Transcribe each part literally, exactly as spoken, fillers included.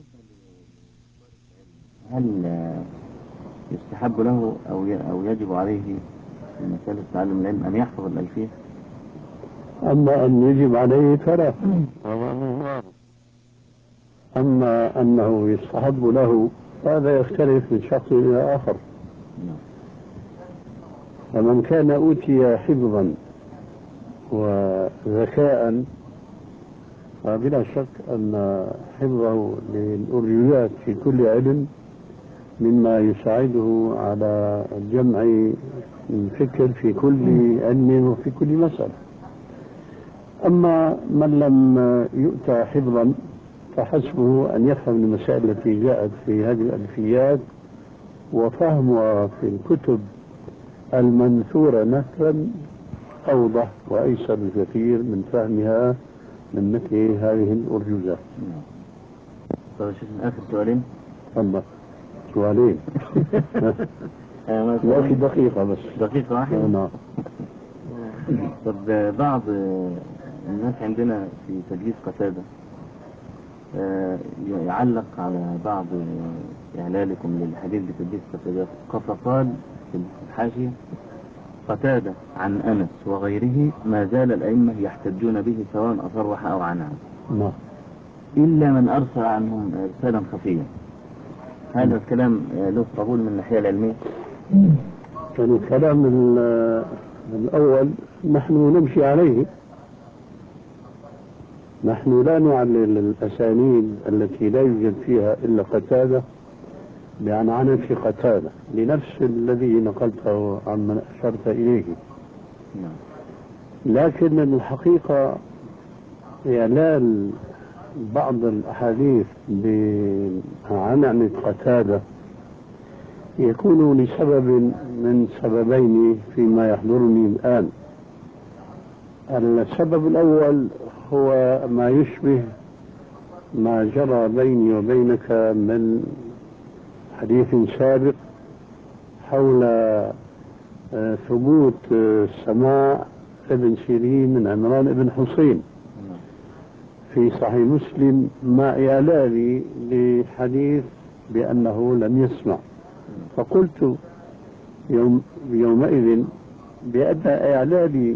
هل يستحب له أو أو يجب عليه في مسألة تعلم العلم أن يحفظ الألفية؟ أما أن يجب عليه فلا. أما أنه يستحب له هذا يختلف من شخص إلى آخر. فمن كان أوتي حفظا وذكاء فبلا شك أن حفظه للأرجوزات في كل علم مما يساعده على جمع الفكر في كل علم وفي كل مسألة. أما من لم يؤتى حفظا فحسبه أن يفهم المسائل التي جاءت في هذه الألفيات وفهمها في الكتب المنثورة نثرا أوضح وأيسر بكثير من فهمها من مثل هذه الأرجوزات. طيب شوف آخر سؤالين. الله سؤالين. ما في دقيقة بس. دقيقة واحدة. نعم. طب بعض الناس عندنا في تدليس قتادة يعلق على بعض إعلالكم للحديث بتدليس قتادة فقال في الحاشية: قتادة عن أنس وغيره ما زال الأئمة يحتجون به سواء أصرح أو عنها نعم إلا من أرسل عنهم إرسالا خفيا. هذا الكلام له قبول من الناحية العلمية؟ كان الكلام الأول نحن نمشي عليه. نحن لا نعلل الأسانيد التي لا يوجد فيها إلا قتادة بعنعنة في قتادة لنفس الذي نقلته عمن أشرت إليه. لكن الحقيقة إعلال بعض الأحاديث بعنعنة قتادة يكون لسبب من سببين فيما يحضرني الآن. السبب الأول هو ما يشبه ما جرى بيني وبينك من حديث سابق حول ثبوت سماع ابن سيرين من عمران بن حسين في صحيح مسلم مع إعلالي لحديث بأنه لم يسمع. فقلت يوم يومئذ بأن إعلالي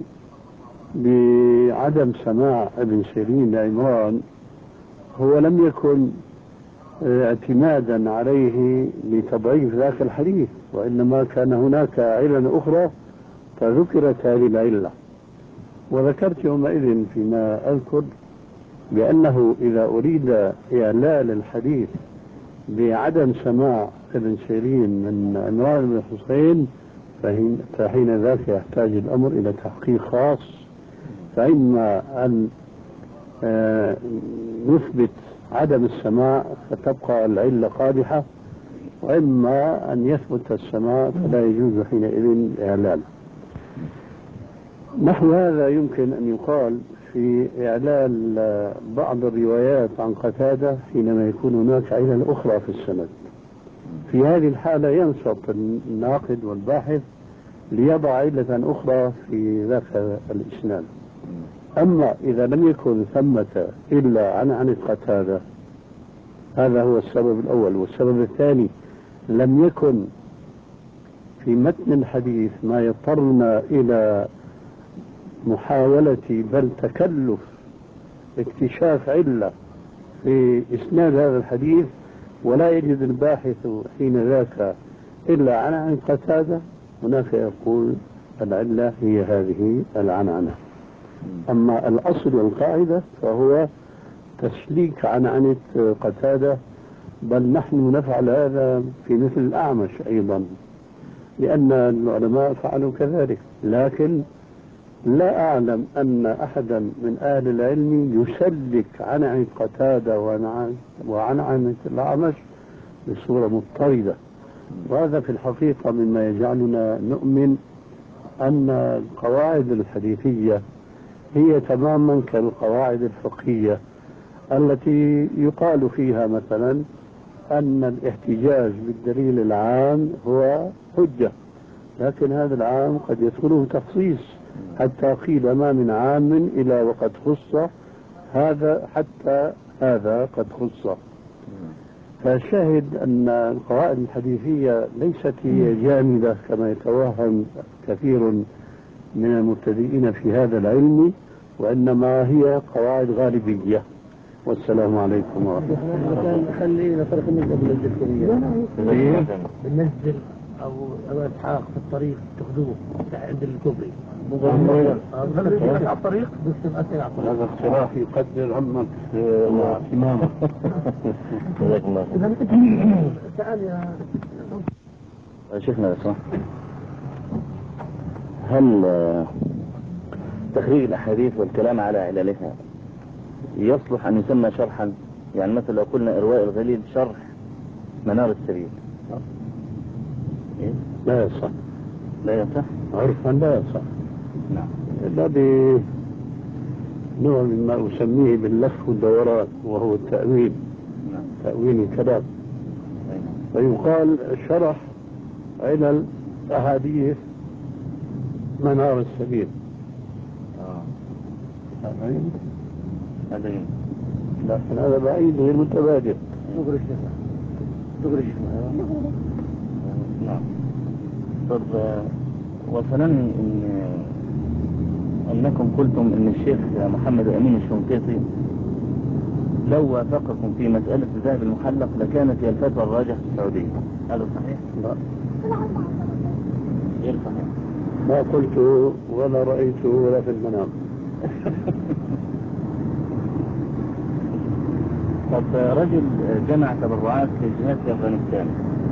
بعدم سماع ابن سيرين لعمران هو لم يكن اعتمادا عليه لتضعيف ذاك الحديث، وإنما كان هناك علل أخرى فذكرت هذه العلة. وذكرت يومئذ فيما أذكر بأنه إذا أريد إعلال الحديث بعدم سماع ابن سيرين من عمران بن حسين فحين ذاك يحتاج الأمر إلى تحقيق خاص، فإما أن نثبت عدم السماع فتبقى العلة قادحة، وإما أن يثبت السماع فلا يجوز حينئذ إعلال. نحو هذا يمكن أن يقال في إعلال بعض الروايات عن قتادة حينما يكون هناك علل أخرى في السند. في هذه الحالة ينشط الناقد والباحث ليضع علة أخرى في ذاك الإسناد. أما إذا لم يكن ثمة إلا عن عن قتادة هذا هو السبب الأول. والسبب الثاني لم يكن في متن الحديث ما يضطرنا إلى محاولة بل تكلف اكتشاف علة في إسناد هذا الحديث، ولا يجد الباحث حين ذاك إلا عن عن قتادة، هناك يقول العلة هي هذه العنعنة. أما الأصل والقاعدة فهو تسليك عنعنة قتادة، بل نحن نفعل هذا في مثل الأعمش أيضا لأن العلماء فعلوا كذلك. لكن لا أعلم أن أحدا من أهل العلم يسلك عنعنة قتادة وعنعنة الأعمش بصورة مضطردة، وهذا في الحقيقة مما يجعلنا نؤمن أن القواعد الحديثية هي تماما كالقواعد الفقهية التي يقال فيها مثلا أن الاحتجاج بالدليل العام هو حجة، لكن هذا العام قد يدخله تخصيص حتى قيل ما من عام إلى وقد خص هذا حتى هذا قد خص. فالشاهد أن القواعد الحديثية ليست هي جامدة كما يتوهم كثير من المبتدئين في هذا العلم، وإنما هي قواعد غالبية. والسلام عليكم ورحمة الله. خلينا فرق النسبة بالنسبة بالنسبة أو أبو إسحاق في الطريق تاخذوه عند الكوبري. على الطريق بس أسئلة على الطريق. هذا اقتراح يقدر عمك واهتمامك. جزاك الله خير. تعال يا شيخنا اسمع، هل تخريج الأحاديث والكلام على عللها يصلح أن يسمى شرحا؟ يعني مثلا لو قلنا إرواء الغليل شرح منار السبيل إيه؟ لا يصح. لا يصح عرفا لا يصح. نعم. إلا بنوع مما أسميه باللف والدوران، وهو التأويل. نعم. تأويل الكلام. فيقال شرح علل أحاديث منار السبيل. آه. هذا لكن هذا بعيد غير متبادر. نقول الشيخ نقول الشيخ نعم. طب وصلني إن أنكم قلتم إن الشيخ محمد أمين الشنقيطي لو وافقكم في مسألة الذهب المحلق لكانت هي الفتوى الراجحة في السعودية، هذا صحيح؟ لا غير صحيح. ما قلت ولا رأيته ولا في المنام. طب رجل جمع تبرعات للجهاد في أفغانستان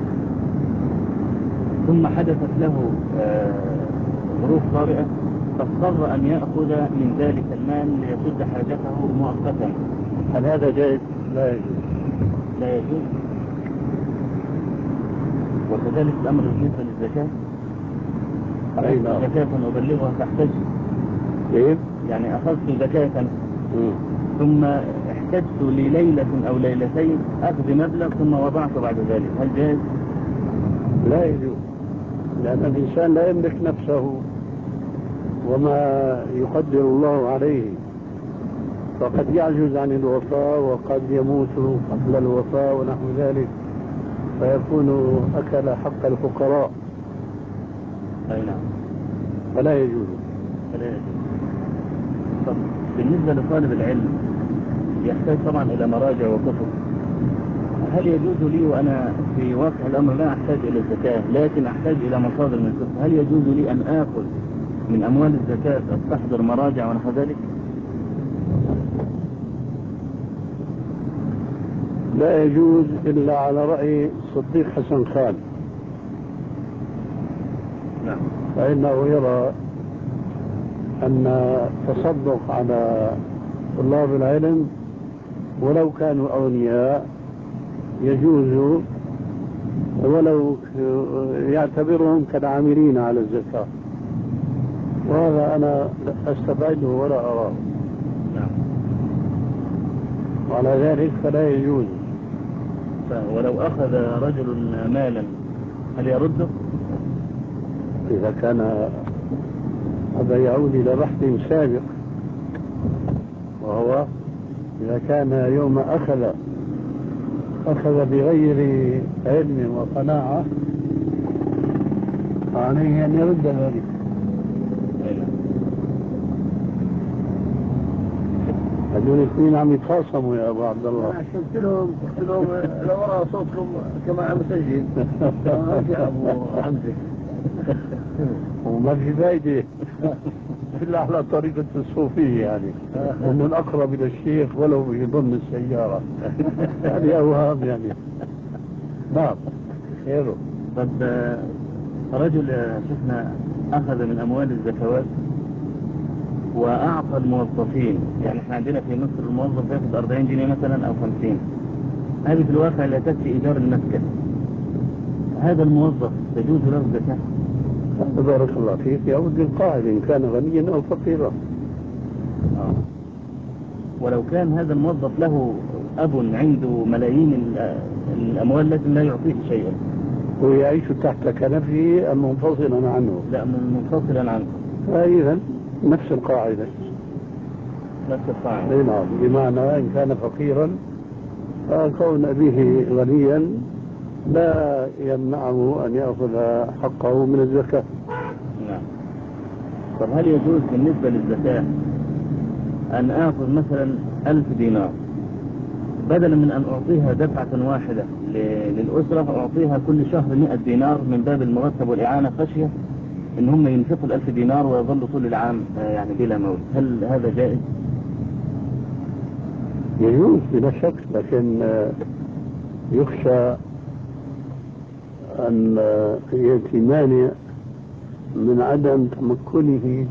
ثم حدثت له ظروف طارئة فاضطر أن يأخذ من ذلك المال ليسد حاجته مؤقتا، هل هذا جائز؟ لا يجوز. لا يجوز. وكذلك الأمر بالنسبة للزكاة. أي نعم. زكاة أبلغها تحتاج إيه؟ يعني أخذت زكاة ثم احتجت لليلة أو ليلتين أخذ مبلغ ثم وضعته بعد ذلك، هل جائز؟ لا يجوز، لأن الإنسان لا يملك نفسه وما يقدر الله عليه، فقد يعجز عن الوفاء وقد يموت قبل الوفاء ونحو ذلك، فيكون أكل حق الفقراء. أي نعم. فلا يجوز. فلا يجوز. طب بالنسبة لطالب العلم يحتاج طبعا إلى مراجع وكتب، هل يجوز لي وأنا في واقع الأمر لا أحتاج إلى الزكاة لكن أحتاج إلى مصادر من الكتب، هل يجوز لي أن آخذ من أموال الزكاة أستحضر مراجع ونحو ذلك؟ لا يجوز إلا على رأي الصديق حسن خان. نعم. فإنه يرى أن التصدق على طلاب العلم ولو كانوا أغنياء يجوز، ولو يعتبرهم كالعاملين على الزكاة، وهذا أنا أستبعده ولا أراه. نعم. وعلى ذلك فلا يجوز. ولو أخذ رجل مالا هل يرده؟ إذا كان هذا يعود إلى بحث سابق، وهو إذا كان يوم أخذ أخذ بغير علم وقناعة فعليه أن يرد ذلك. هذول الاثنين عم يتخاصموا يا أبو عبد الله. أنا شفت لهم قلت لهم لو وراء صوتكم كما عم مسجل يا أبو حمزة وما في فايدة إلا على طريقة الصوفية، يعني هم الأقرب إلى الشيخ ولو في ضمن السيارة. هذه أوهام يعني. نعم خيره. طب رجل شفنا أخذ من أموال الزكوات وأعطى الموظفين، يعني احنا عندنا في مصر الموظف ياخذ أربعين جنيه مثلا أو خمسين، هذه في الواقع لا تكفي إيجار المسكن، هذا الموظف تجوز له الزكاة؟ بارك الله فيك، يعود للقاعدة إن كان غنيا أو فقيرا. آه. ولو كان هذا الموظف له أب عنده ملايين الأموال لكن لا يعطيه شيئا، ويعيش تحت كنفه أم منفصلا عنه؟ لا منفصلا عنه. فإذا نفس القاعدة. نفس القاعدة. نعم، بمعنى إن كان فقيرا فكون أبيه غنيا لا يمنعه أن يأخذ حقه من الزكاة. نعم. طب هل يجوز بالنسبة للزكاة أن آخذ مثلا ألف دينار بدلا من أن أعطيها دفعة واحدة للأسرة، أعطيها كل شهر مئة دينار من باب المرتب والإعانة، خشية إن هم ينفقوا الألف دينار ويظلوا طول العام يعني بلا موت؟ هل هذا جائز؟ يجوز بلا شك، لكن يخشى أن يأتي مانع من عدم تمكنه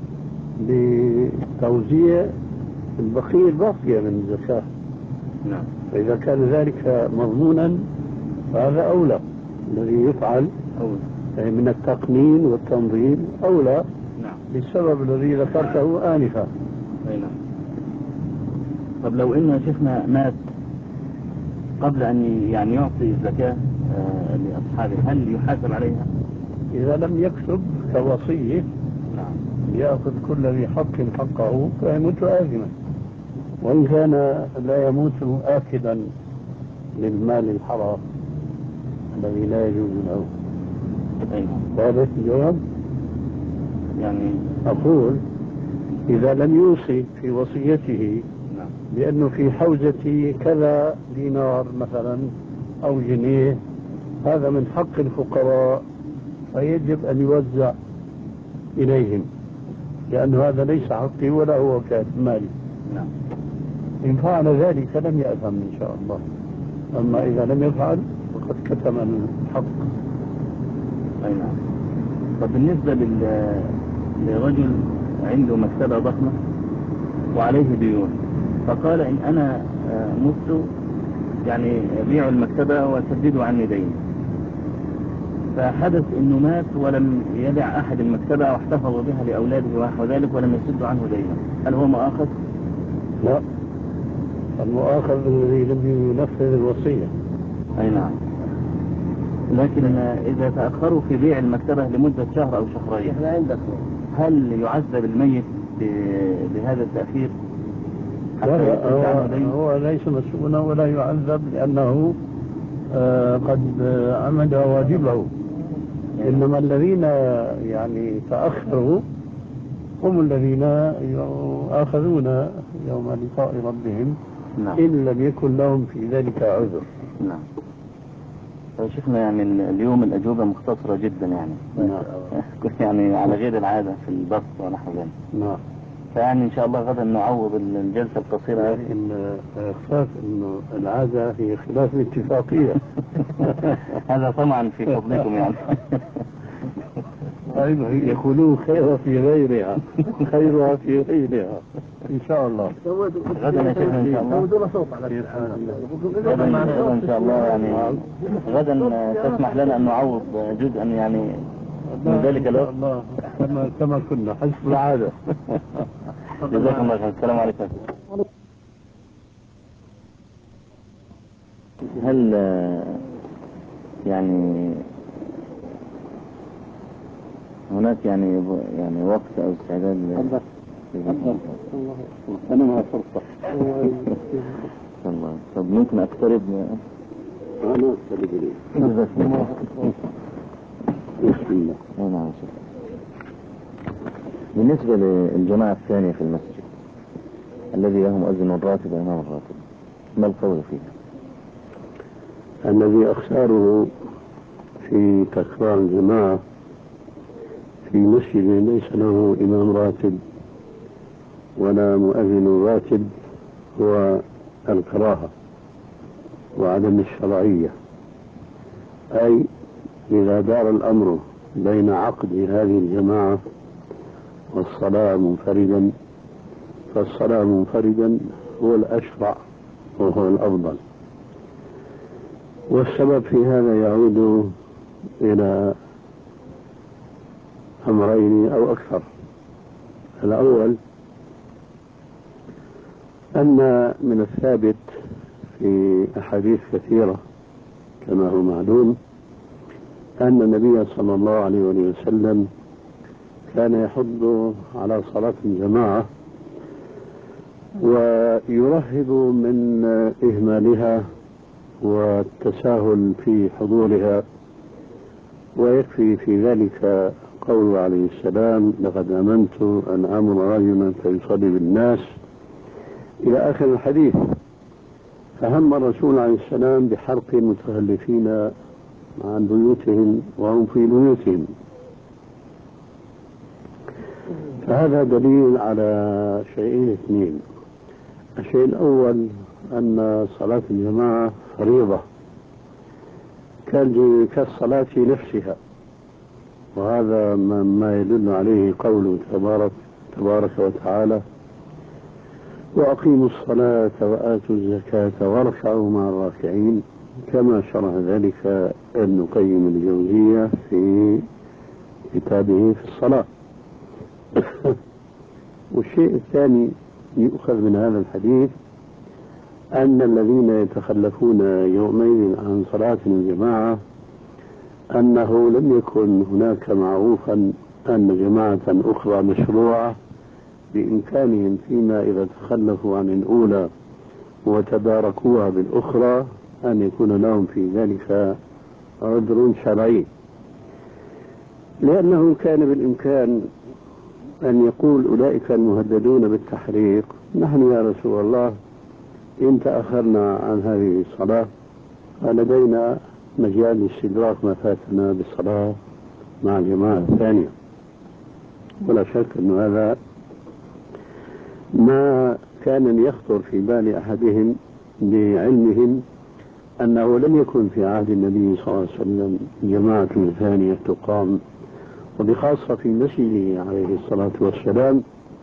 بتوزيع البقية الباقية من الزكاة. نعم. فإذا كان ذلك مضمونا فهذا أولى، الذي يفعل أولى من التقنين والتنظيم أولى. نعم. بالسبب الذي ذكرته آنفا. أي نعم. طب لو إن شيخنا مات قبل أن يعني يعطي الزكاة آه لأصحابه، هل يحاسب عليها؟ إذا لم يكتب كوصية نعم يأخذ كل ذي حق حقه فيموت آثما، وإن كان لا يموت آكلا للمال الحرام الذي لا يجوز له. واضح الجواب؟ يعني أقول إذا لم يوصي في وصيته بأنه في حوزتي كذا دينار مثلا أو جنيه، هذا من حق الفقراء فيجب أن يوزع إليهم، لأن هذا ليس حقي ولا هو مالي. نعم. إن فعل ذلك لم يأثم إن شاء الله، أما إذا لم يفعل فقد كتم الحق. أي نعم. طب بالنسبة لل... لرجل عنده مكتبة ضخمة وعليه ديون، فقال إن أنا مت يعني بيعوا المكتبة وسددوا عني دين، فحدث إنه مات ولم يدع أحد المكتبة واحتفظ بها لأولاده ونحو ذلك ولم يسد عنه دينا، هل هو مؤاخذ؟ لا، المؤاخذ الذي لم ينفذ الوصية. أي نعم. لكن إذا تأخروا في بيع المكتبة لمدة شهر أو شهرين، هل يعذب الميت بهذا التأخير؟ لا، هو, هو ليس مسؤولا ولا يعذب لأنه آه قد عمل واجبه. إنما الذين يعني تأخروا هم الذين يؤاخذون يوم لقاء ربهم. نعم. إن لم يكن لهم في ذلك عذر. نعم. شفنا يعني اليوم الأجوبة مختصرة جدا يعني. نعم. يعني على غير العادة في البث ونحو ذلك. نعم. فيعني إن شاء الله غدا نعوض الجلسة القصيرة هذه. لكن خاف إنه العادة هي خلاف الاتفاقية. هذا طبعا في فضلكم يعني. أيضا يقولون خيرها في غيرها، خيرها في غيرها إن شاء الله. غدا يا شيخنا إن شاء الله. غدا غدا إن شاء الله يعني غدا تسمح لنا أن نعوض جزءا يعني من ذلك الوقت. الله كما كما كنا حسب العادة. جزاكم الله خير. السلام عليكم. هل يعني هناك يعني يعني وقت أو استعداد ل... أنا ما فرصة. الله. طب ممكن أقترب؟ أنا أقترب إليه. جزاكم الله. بسم الله. نعم. بالنسبة للجماعة الثانية في المسجد الذي له مؤذن الراتب وإمام الراتب، ما القول فيه؟ الذي أختاره في تكرار الجماعة في مسجد ليس له إمام راتب ولا مؤذن راتب هو الكراهة وعدم الشرعية. أي إذا دار الأمر بين عقد هذه الجماعة والصلاة منفردا فالصلاة منفردا هو الأشرع وهو الأفضل. والسبب في هذا يعود إلى أمرين أو أكثر. الأول أن من الثابت في أحاديث كثيرة كما هو معلوم أن النبي صلى الله عليه وسلم كان يحض على صلاة الجماعة ويرهب من إهمالها والتساهل في حضورها. ويكفي في ذلك قول عليه السلام: لقد آمنت أن آمر رجلا فيصلي بالناس، إلى آخر الحديث. فهم الرسول عليه السلام بحرق المتخلفين عن بيوتهم وهم في بيوتهم. فهذا دليل على شيئين اثنين: الشيء الأول أن صلاة الجماعة فريضة كالصلاة نفسها، وهذا ما يدل عليه قوله تبارك, تبارك وتعالى: وأقيموا الصلاة وآتوا الزكاة واركعوا مع الراكعين، كما شرح ذلك ابن قيم الجوزية في كتابه في الصلاة. والشيء الثاني يؤخذ من هذا الحديث أن الذين يتخلفون يومين عن صلاة الجماعة أنه لم يكن هناك معروفا أن جماعة أخرى مشروعة بإمكانهم فيما إذا تخلفوا عن الأولى وتداركوها بالأخرى أن يكون لهم في ذلك عذر شرعي، لأنه كان بالإمكان أن يقول أولئك المهددون بالتحريق: نحن يا رسول الله إن تأخرنا عن هذه الصلاة فلدينا مجال لاستدراك ما فاتنا بالصلاة مع الجماعة الثانية. ولا شك أن هذا ما كان يخطر في بال أحدهم بعلمهم أنه لم يكن في عهد النبي صلى الله عليه وسلم جماعة ثانية تقام، وبخاصة في مسجده عليه الصلاة والسلام.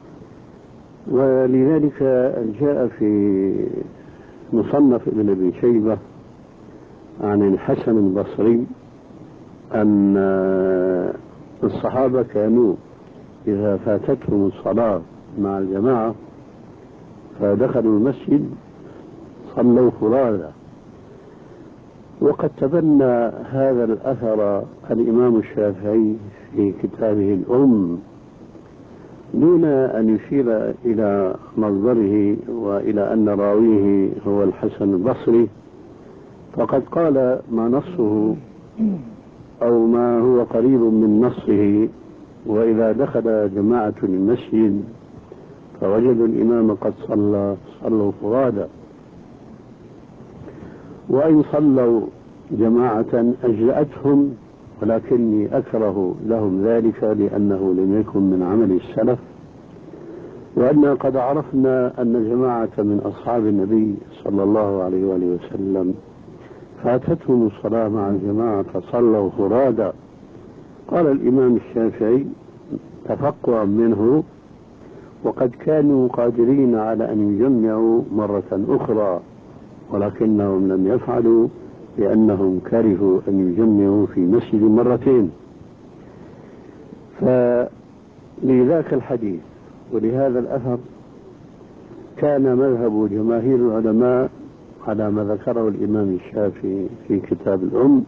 ولذلك جاء في مصنف ابن أبي شيبة عن الحسن البصري أن الصحابة كانوا إذا فاتتهم الصلاة مع الجماعة فدخلوا المسجد صلوا فرادى. وقد تبنى هذا الأثر الإمام الشافعي في كتابه الأم دون أن يشير إلى مصدره وإلى أن راويه هو الحسن البصري، فقد قال ما نصه أو ما هو قريب من نصه: وإذا دخل جماعة المسجد فوجدوا الإمام قد صلى صلوا فرادى، وإن صلوا جماعة أجزأتهم، ولكني أكره لهم ذلك لأنه لم يكن من عمل السلف، وأن قد عرفنا أن جماعة من أصحاب النبي صلى الله عليه وآله وسلم فاتتهم الصلاة مع الجماعة فصلوا فرادى. قال الإمام الشافعي تفقها منه: وقد كانوا قادرين على أن يجمعوا مرة أخرى ولكنهم لم يفعلوا لأنهم كرهوا أن يجمعوا في مسجد مرتين. فلذاك الحديث ولهذا الأثر كان مذهب جماهير العلماء على ما ذكره الإمام الشافعي في كتاب الأم،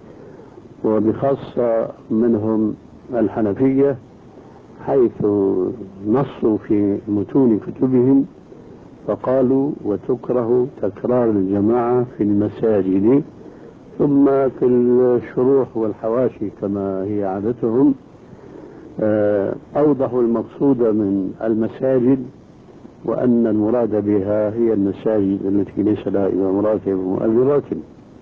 وبخاصة منهم الحنفية، حيث نصوا في متون كتبهم فقالوا: وتكره تكرار الجماعة في المساجد. ثم في الشروح والحواشي كما هي عادتهم أوضحوا المقصود من المساجد، وأن المراد بها هي المساجد التي ليس لها إمام راتب ومؤذن راتب.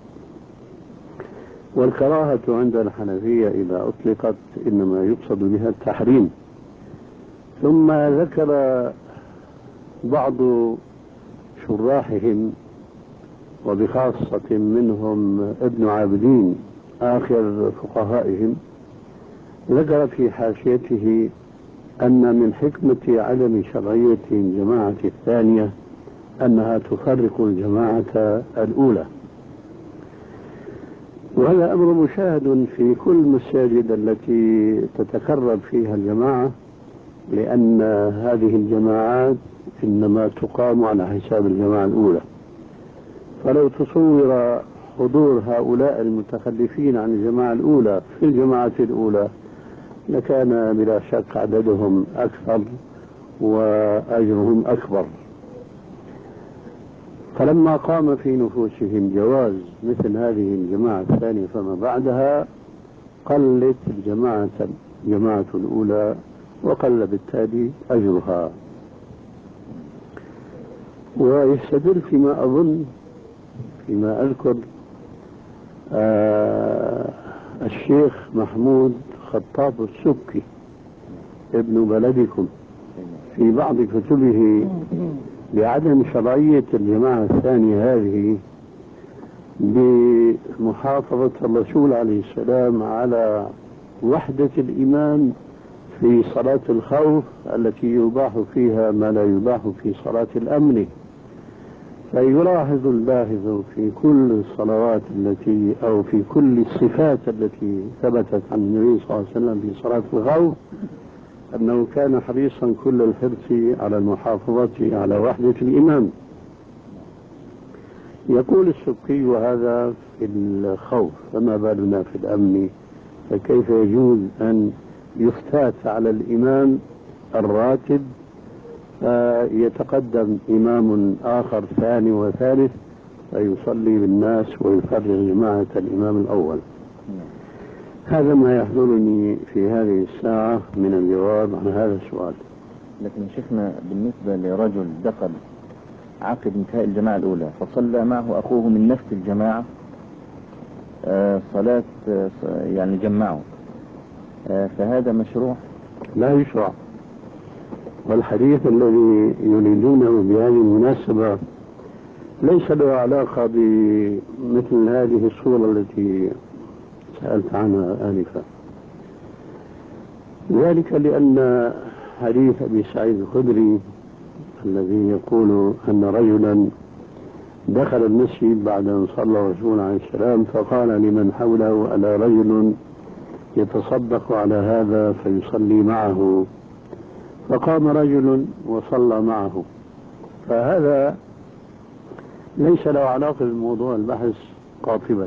والكراهة عند الحنفية إذا أطلقت إنما يقصد بها التحريم. ثم ذكر بعض شراحهم وبخاصة منهم ابن عابدين آخر فقهائهم، ذكر في حاشيته أن من حكمة عدم شرعية الجماعة الثانية أنها تفرق الجماعة الأولى، وهذا أمر مشاهد في كل مساجد التي تتكرر فيها الجماعة، لأن هذه الجماعات إنما تقام على حساب الجماعة الأولى. فلو تصور حضور هؤلاء المتخلفين عن الجماعة الأولى في الجماعة الأولى لكان بلا شك عددهم أكثر وأجرهم أكبر. فلما قام في نفوسهم جواز مثل هذه الجماعة الثانية فما بعدها قلت الجماعة الجماعة الأولى وقل بالتالي أجرها. ويستدل فيما أظن فيما أذكر آه الشيخ محمود خطاب السبكي ابن بلدكم في بعض كتبه بعدم شرعية الجماعة الثانية هذه بمحافظة الرسول عليه السلام على وحدة الإيمان في صلاة الخوف التي يباح فيها ما لا يباح في صلاة الأمن. فيلاحظ الباحث في كل الصلوات التي أو في كل الصفات التي ثبتت عن النبي صلى الله عليه وسلم في صلاة الخوف أنه كان حريصا كل الحرص على المحافظة على وحدة الإيمان. يقول السبكي وهذا في الخوف، فما بالنا في الأمن؟ فكيف يجوز أن يفتات على الإمام الراتب فيتقدم إمام آخر ثاني وثالث فيصلي بالناس ويفرغ جماعة الإمام الأول؟ هذا ما يحضرني في هذه الساعة من الجواب عن هذا السؤال. لكن شيخنا بالنسبة لرجل دخل عقب انتهاء الجماعة الأولى فصلى معه أخوه من نفس الجماعة آه صلاة آه يعني جمعوا آه فهذا مشروع؟ لا يشرع. والحديث الذي يريدونه بهذه المناسبة ليس له علاقة بمثل هذه الصورة التي سألت عنها آنفا، ذلك لأن حديث أبي سعيد الخدري الذي يقول أن رجلا دخل المسجد بعد أن صلى الرسول عليه السلام فقال لمن حوله ألا رجل يتصدق على هذا فيصلي معه، فقام رجل وصلى معه. فهذا ليس له علاقة بموضوع البحث قاطبة،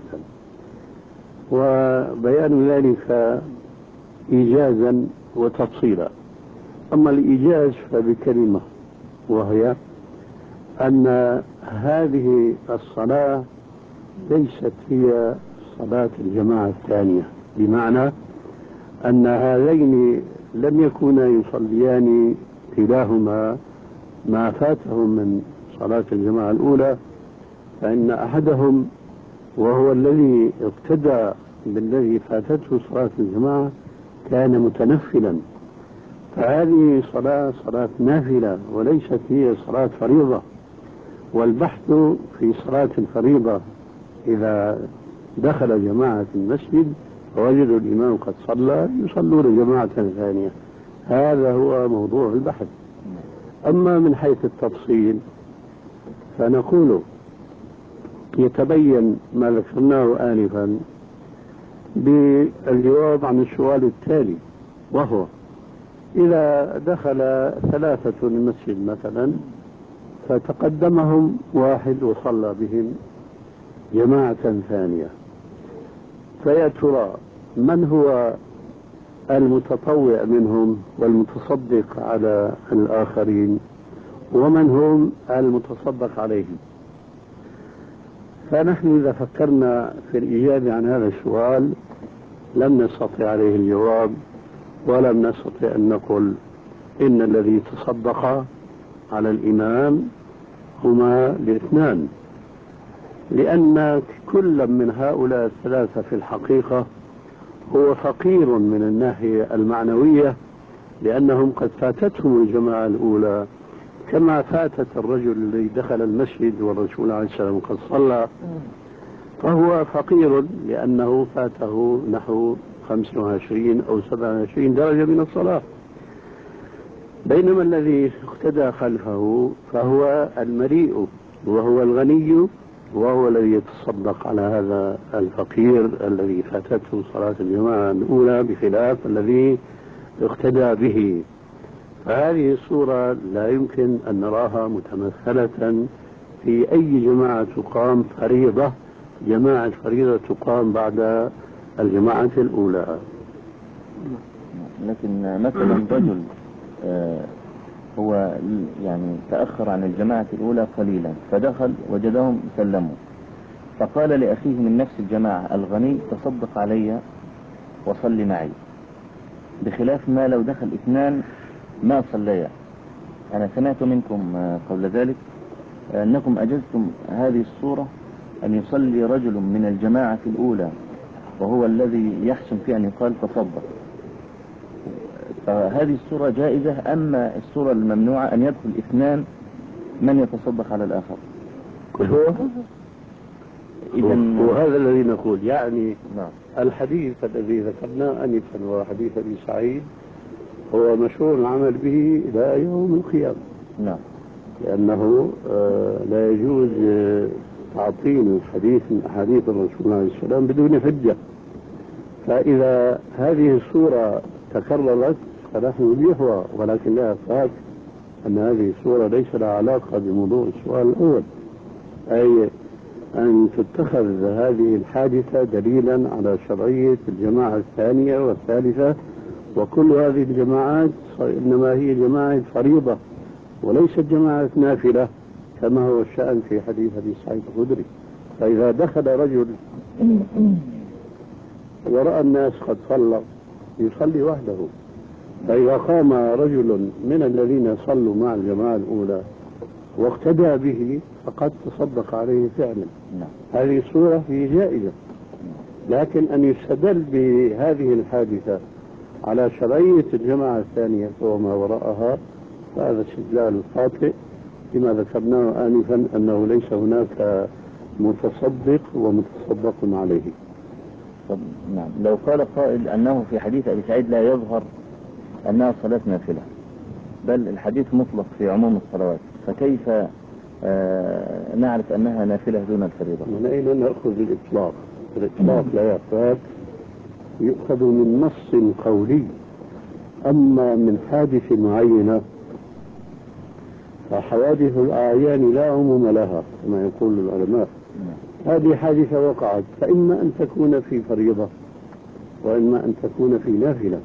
وبيان ذلك إيجازا وتفصيلا. أما الإيجاز فبكلمة، وهي أن هذه الصلاة ليست هي صلاة الجماعة الثانية، بمعنى أن هذين لم يكونا يصليان كلاهما ما فاتهم من صلاة الجماعة الأولى، فإن أحدهم وهو الذي اقتدى بالذي فاتته صلاة الجماعة كان متنفلا، فهذه صلاة صلاة نافلة وليست هي صلاة فريضة. والبحث في صلاة الفريضة إذا دخل جماعة المسجد فوجدوا الإمام قد صلى يصلون جماعة ثانية، هذا هو موضوع البحث. أما من حيث التفصيل فنقول يتبين ما ذكرناه آنفا بالجواب عن السؤال التالي، وهو إذا دخل ثلاثة المسجد مثلا فتقدمهم واحد وصلى بهم جماعة ثانية، فيا ترى من هو المتطوع منهم والمتصدق على الآخرين ومن هم المتصدق عليهم؟ فنحن إذا فكرنا في الإجابة عن هذا السؤال لم نستطع عليه الجواب، ولم نستطع أن نقول إن الذي تصدق على الإمام هما الاثنان، لأن كل من هؤلاء الثلاثة في الحقيقة هو فقير من الناحية المعنوية، لأنهم قد فاتتهم الجماعة الأولى كما فاتت الرجل الذي دخل المسجد والرسول عليه السلام قد صلى، فهو فقير لأنه فاته نحو خمسة وعشرين أو سبعة وعشرين درجة من الصلاة، بينما الذي اقتدى خلفه فهو المريء وهو الغني، وهو الذي يتصدق على هذا الفقير الذي فاتته صلاة الجماعة الأولى بخلاف الذي اقتدى به. فهذه الصورة لا يمكن أن نراها متمثلة في أي جماعة تقام فريضة، جماعة فريضة تقام بعد الجماعة الأولى. لكن مثلا رجل هو يعني تأخر عن الجماعة الأولى قليلا فدخل وجدهم سلموا، فقال لأخيه من نفس الجماعة الغني تصدق علي وصل معي، بخلاف ما لو دخل اثنان ما صليا. أنا سمعت منكم قبل ذلك أنكم أجزتم هذه الصورة أن يصلي رجل من الجماعة الأولى وهو الذي يحسن فيه أن يقال تصدق، فهذه الصورة جائزة. أما الصورة الممنوعة أن يدخل اثنان من يتصدق على الآخر. هو إذن وهذا الذي نقول يعني نعم. الحديث الذي ذكرناه آنفا وحديث أبي سعيد هو مشروع العمل به إلى يوم القيامة. نعم. لأنه آه لا يجوز آه تعطيل حديث من أحاديث الرسول عليه السلام بدون حجة. فإذا هذه الصورة تكررت فنحن نجيحها، ولكن لا يفات أن هذه الصورة ليس لها علاقة بموضوع السؤال الأول، أي أن تتخذ هذه الحادثة دليلا على شرعية الجماعة الثانية والثالثة، وكل هذه الجماعات إنما هي جماعة فريضة وليست جماعة نافلة كما هو الشأن في حديث أبي سعيد الخدري. فإذا دخل رجل ورأى الناس قد صلوا يصلي وحده، فإذا قام رجل من الذين صلوا مع الجماعة الأولى واقتدى به فقد تصدق عليه فعلا. هذه الصورة هي جائزة، لكن أن يستدل بهذه الحادثة على شرعية الجماعة الثانية وما وراءها فهذا استدلال خاطئ لما ذكرناه آنفا أنه ليس هناك متصدق ومتصدق عليه. طب نعم، لو قال قائل أنه في حديث أبي سعيد لا يظهر أنها صلاة نافلة بل الحديث مطلق في عموم الصلوات، فكيف آه نعرف أنها نافلة دون الفريضة؟ من أين نأخذ الإطلاق؟ الإطلاق لا يفات، يؤخذ من نص قولي. أما من حادث معينة فحوادث الأعيان لا عموم لها كما يقول العلماء. هذه حادثة وقعت فإما أن تكون في فريضة وإما أن تكون في نافلة.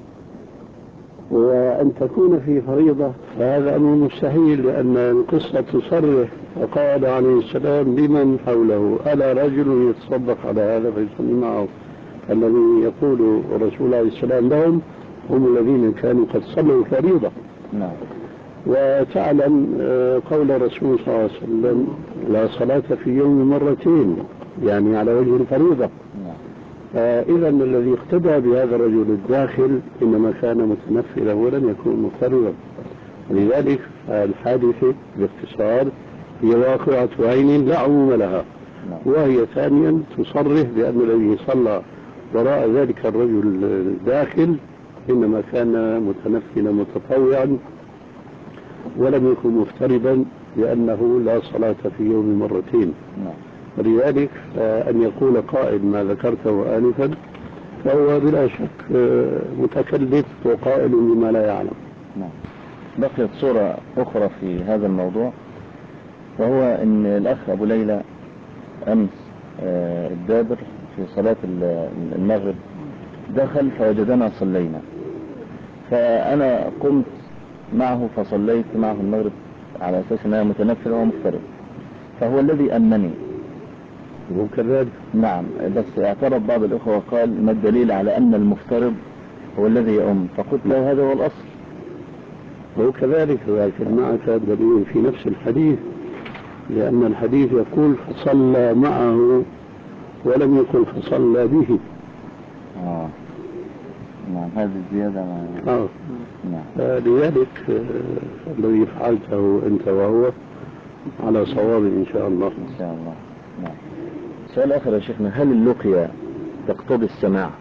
وأن تكون في فريضة فهذا أمر مستحيل، لأن القصة تصرح وقال عليه السلام لمن حوله ألا رجل يتصدق على هذا فيصلي معه. الذي يقول الرسول عليه السلام لهم هم الذين كانوا قد صلوا فريضة. نعم. وتعلم قول الرسول صلى الله عليه وسلم لا صلاة في يوم مرتين، يعني على وجه الفريضة. فإذا الذي اقتدى بهذا الرجل الداخل إنما كان متنفلا ولم يكن مفترضا. لذلك الحادثة باختصار هي واقعة عين لا عموم لها، وهي ثانيا تصرح بأن الذي صلى وراء ذلك الرجل الداخل إنما كان متنفلا متطوعا ولم يكن مفترضا، لأنه لا صلاة في يوم مرتين. ولذلك أن يقول قائل ما ذكرته آنفا فهو بلا شك متكلف وقائل بما لا يعلم. نعم. بقيت صورة أخرى في هذا الموضوع، وهو أن الأخ أبو ليلى أمس الدابر في صلاة المغرب دخل فوجدنا صلينا، فأنا قمت معه فصليت معه المغرب على أساس أنها متنفل ومفترض، فهو الذي أمني وكذلك. نعم، بس اعترض بعض الأخوة وقال ما الدليل على أن المفترض هو الذي يؤم؟ فقلت له هذا هو الأصل. وكذلك لكن معك دليل في نفس الحديث، لأن الحديث يقول فصلى معه ولم يقل فصلى به. آه. نعم، هذه الزيادة آه. نعم. لذلك آه الذي فعلته أنت وهو على صواب إن شاء الله. إن شاء الله. نعم. سؤال آخر يا شيخنا، هل اللقية تقتضي السماع؟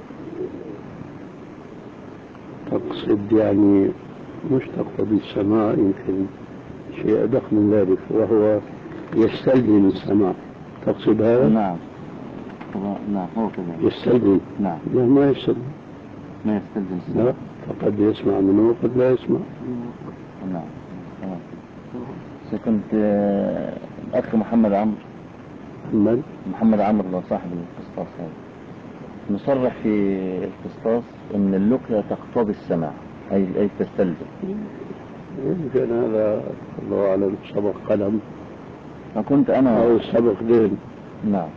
تقصد يعني مش تقتضي السماع، يمكن شيء أدق من ذلك وهو يستلزم السماع. تقصد هذا؟ نعم. نعم هو كذا. يستلزم. نعم. لا ما يستلزم. ما يستلزم السماع. لا، فقد يسمع منه وقد لا يسمع. نعم. تمام. كنت أخ محمد عمرو محمد محمد عمرو صاحب القسطاس هذا مصرح في القسطاس ان اللقية تقتضي السماع، اي اي تستلزم. يمكن هذا الله أعلم سبق قلم فكنت أنا أو سبق ذهن. نعم.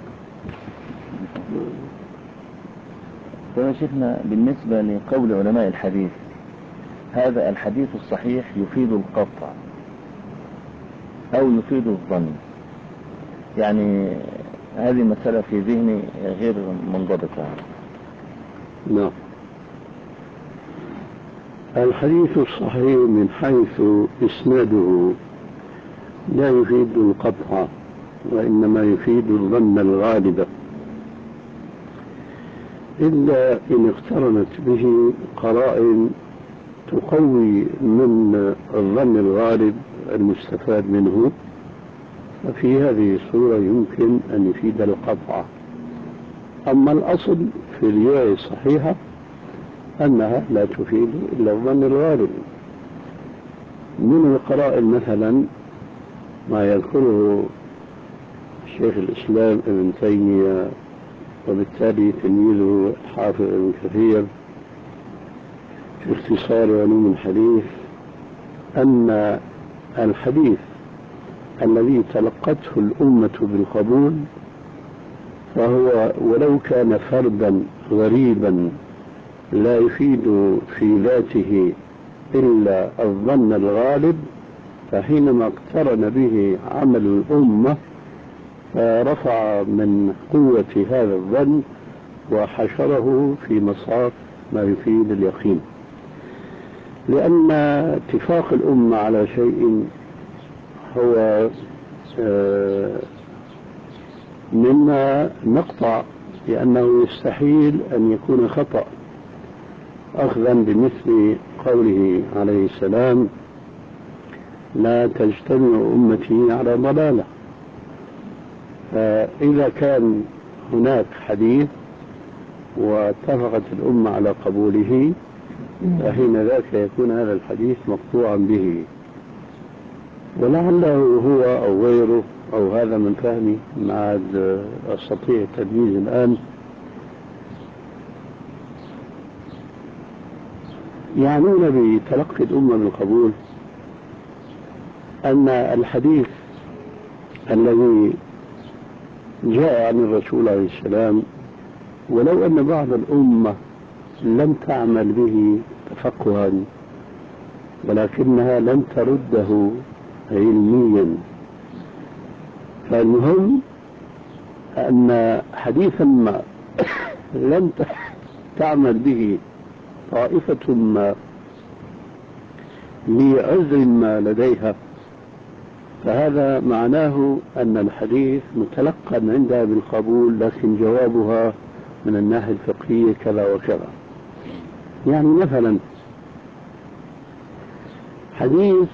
فيا شيخنا بالنسبة لقول علماء الحديث هذا الحديث الصحيح يفيد القطع أو يفيد الظن، يعني هذه مسألة في ذهني غير منضبطة. نعم. الحديث الصحيح من حيث إسناده لا يفيد القطع وإنما يفيد الظن الغالب، إلا إن اقترنت به قرائن تقوي من الظن الغالب المستفاد منه، ففي هذه الصورة يمكن أن يفيد القطع. أما الأصل في الرواية الصحيحة أنها لا تفيد إلا الظن الغالب. من القرائن مثلا ما يذكره شيخ الإسلام ابن تيمية وبالتالي تلميذه الحافظ ابن كثير في اختصار علوم الحديث، أن الحديث الذي تلقته الأمة بالقبول فهو ولو كان فردا غريبا لا يفيد في ذاته إلا الظن الغالب، فحينما اقترن به عمل الأمة فرفع من قوة هذا الظن وحشره في مصاف ما يفيد اليقين. لأن اتفاق الأمة على شيء هو مما نقطع لأنه يستحيل أن يكون خطأ، أخذا بمثل قوله عليه السلام لا تجتمع أمتي على ضلالة. فإذا كان هناك حديث واتفقت الأمة على قبوله فحين ذاك يكون هذا الحديث مقطوعا به، ولعله هو أو غيره أو هذا من فهمي ما أستطيع التمييز الآن، يعنون بتلقي الأمة بالقبول أن الحديث الذي جاء عن الرسول عليه السلام ولو أن بعض الأمة لم تعمل به تفقها ولكنها لم ترده علميا، فالمهم أن حديثا ما لم تعمل به طائفة ما لعذر ما لديها، فهذا معناه أن الحديث متلقى عندها بالقبول لكن جوابها من الناحية الفقهية كذا وكذا. يعني مثلا حديث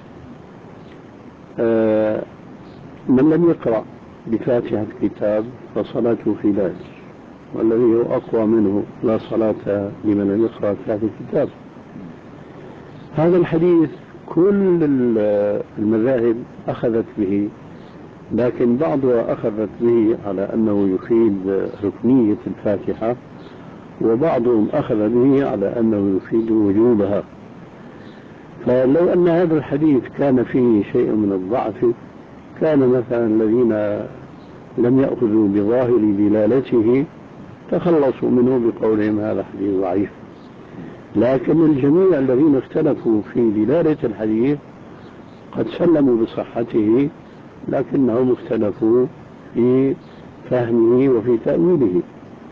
آه من لم يقرأ بفاتحة الكتاب فصلاته في لاج، والذي هو أقوى منه لا صلاة لمن لم يقرأ بفاتحة الكتاب. هذا الحديث كل المذاهب أخذت به، لكن بعضها أخذت به على أنه يفيد ركنية الفاتحة، وبعضهم أخذ به على أنه يفيد وجوبها. فلو أن هذا الحديث كان فيه شيء من الضعف كان مثلا الذين لم يأخذوا بظاهر دلالته تخلصوا منه بقولهم هذا حديث ضعيف، لكن الجميع الذين اختلفوا في دلالة الحديث قد سلموا بصحته، لكنهم اختلفوا في فهمه وفي تأويله.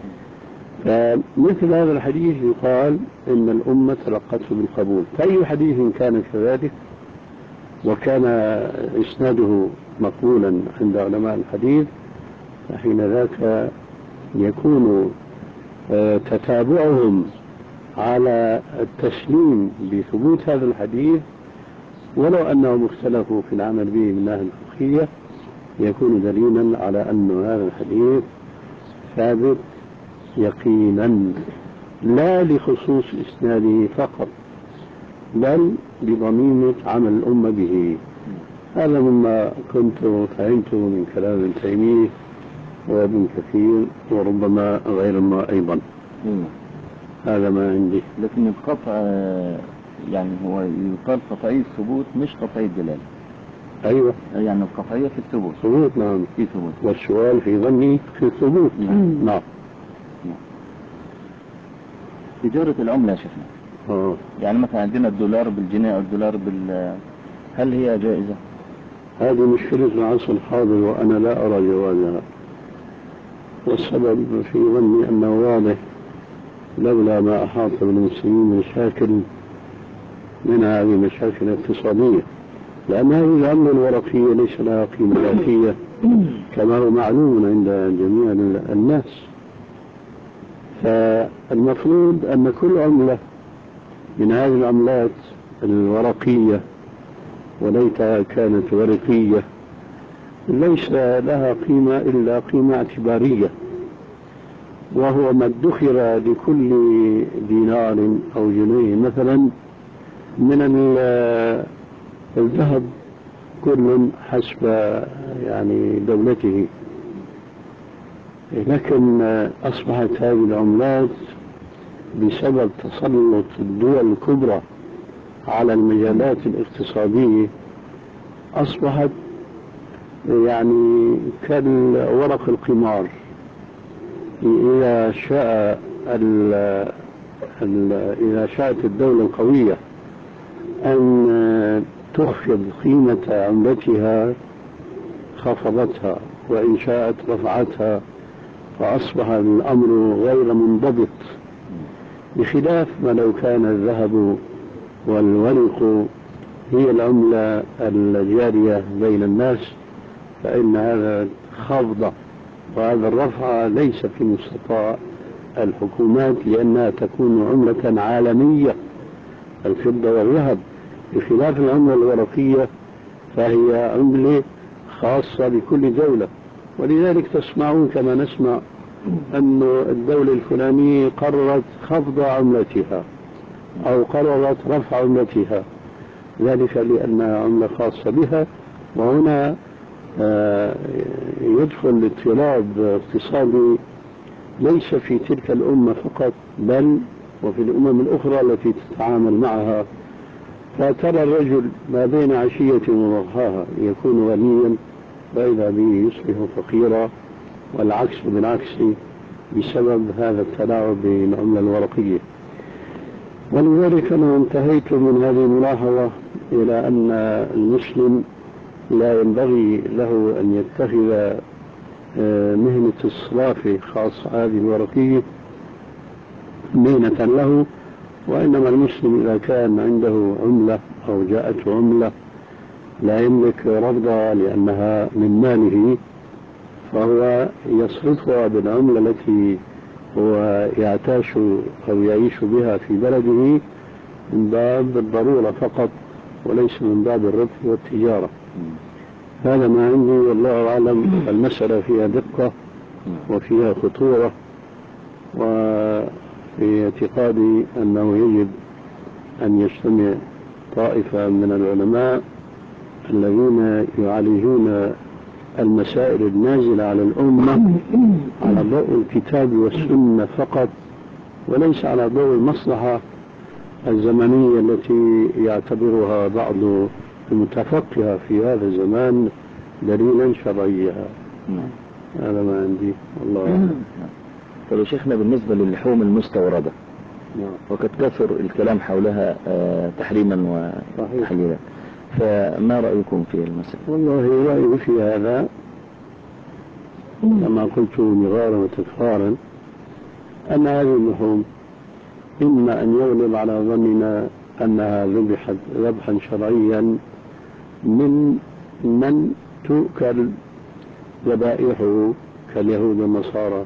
فمثل هذا الحديث يقال إن الأمة تلقته بالقبول. فأي حديث كان كذلك وكان إسناده مقبولا عند علماء الحديث فحين ذاك يكون تتابعهم على التسليم بثبوت هذا الحديث ولو أنهم اختلفوا في العمل به من الناحية الفقهية يكون دليلا على أن هذا الحديث ثابت يقينا، لا لخصوص إسناده فقط بل بضميمة عمل الأمة به. هذا مما كنت فهمته من كلام ابن تيمية وابن كثير وربما غير ما أيضا. هذا ما عندي. لكن القطع يعني هو يقال قطعي الثبوت مش قطعي الدلالة. أيوة، يعني القطعية في الثبوت. ثبوت نعم، في ثبوت. والسؤال في ظني في الثبوت. نعم. نعم. تجارة العملة يا شيخنا. آه. يعني مثلا عندنا الدولار بالجنيه أو الدولار بال هل هي جائزة؟ هذه مشكلة العصر الحاضر وأنا لا أرى جوازها، والسبب في ظني أنه واضح، لولا ما أحاط بالمسلمين مشاكل من هذه المشاكل الاقتصادية، لأن هذه العملة الورقية ليس لها قيمة ذاتية كما هو معلوم عند جميع الناس. فالمفروض أن كل عملة من هذه العملات الورقية وليتها كانت ورقية ليس لها قيمة إلا قيمة اعتبارية، وهو ما ادخر لكل دينار أو جنيه مثلا من الذهب كل حسب يعني دولته. لكن أصبحت هذه العملات بسبب تسلط الدول الكبرى على المجالات الاقتصادية أصبحت يعني كالورق القمار. إذا شاء ال ال إذا شاءت الدولة القوية أن تخفض قيمة عملتها خفضتها، وإن شاءت رفعتها، فأصبح الأمر غير منضبط، بخلاف ما لو كان الذهب والورق هي العملة الجارية بين الناس، فإن هذا خفض وهذا الرفع ليس في مستطاع الحكومات، لأنها تكون عملة عالمية الفضة والذهب، بخلاف العملة الورقية فهي عملة خاصة بكل دولة. ولذلك تسمعون كما نسمع أن الدولة الفلانية قررت خفض عملتها أو قررت رفع عملتها، ذلك لأنها عملة خاصة بها. وهنا يدخل الاضطراب الاقتصادي ليس في تلك الأمة فقط، بل وفي الأمم الأخرى التي تتعامل معها. فترى الرجل ما بين عشية وضحاها يكون غنيا وإذا به يصبح فقيرا، والعكس بالعكس بسبب هذا التلاعب بالعملة الورقية. ولذلك أنا انتهيت من هذه الملاحظة إلى أن المسلم لا ينبغي له أن يتخذ مهنة الصرافة خاصة هذه الورقية مهنة له، وإنما المسلم إذا كان عنده عملة أو جاءته عملة لا يملك رفضها لأنها من ماله، فهو يصرفها بالعملة التي هو يعتاش أو يعيش بها في بلده من باب الضرورة فقط، وليس من باب الربح والتجارة. هذا ما عندي والله أعلم. المسألة فيها دقة وفيها خطورة، وفي اعتقادي أنه يجب أن يجتمع طائفة من العلماء الذين يعالجون المسائل النازلة على الأمة على ضوء الكتاب والسنة فقط، وليس على ضوء المصلحة الزمنية التي يعتبرها بعض المتفقهة في هذا الزمان دليلا شرعيا. هذا ما عندي والله. طيب شيخنا، بالنسبة للحوم المستوردة نعم. وقد كثر الكلام حولها تحريما وتحليلا، فما رأيكم في المسألة؟ والله رأيي في هذا كما قلت مرارا وتكرارا أن هذه اللحوم إما أن يغلب على ظننا أنها ذبحت ذبحا شرعيا من من تؤكل ذبائحه كاليهود والنصارى،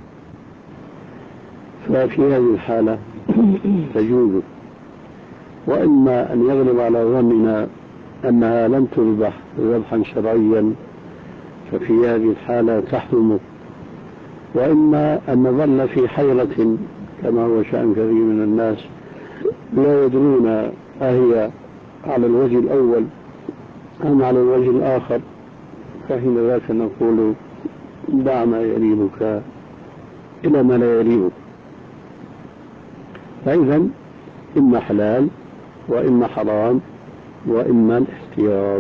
ففي هذه الحالة تجوز، وإما أن يغلب على ظننا أنها لم تذبح ذبحا شرعيا ففي هذه الحالة تحرم، وإما أن نظل في حيرة كما هو شأن كثير من الناس لا يدرون أهي على الوجه الأول أم على الوجه الآخر، فحين ذاك نقول دع ما يريبك إلى ما لا يريبك. فإذا إما حلال وإما حرام وإما الاحتياط.